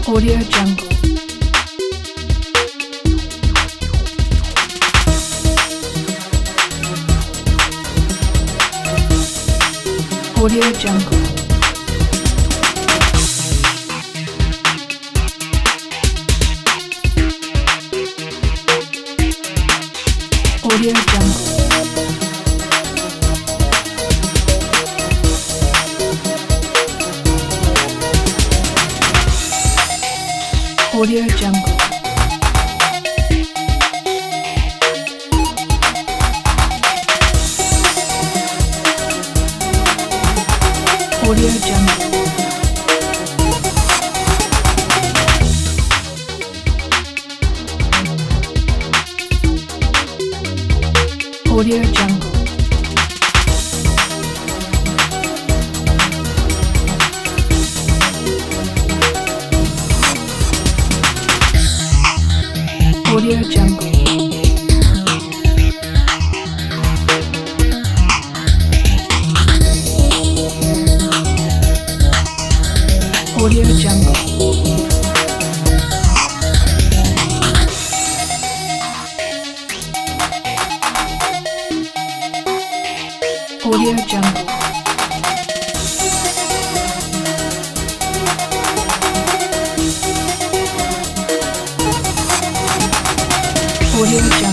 Audio Jungle. Audio Jungle. Audio Jungle. Audio Jungle. Audio Jungle. Audio Jungle. Audio Jungle. Audio Jungle. Audio Jungle. Audio Jungle.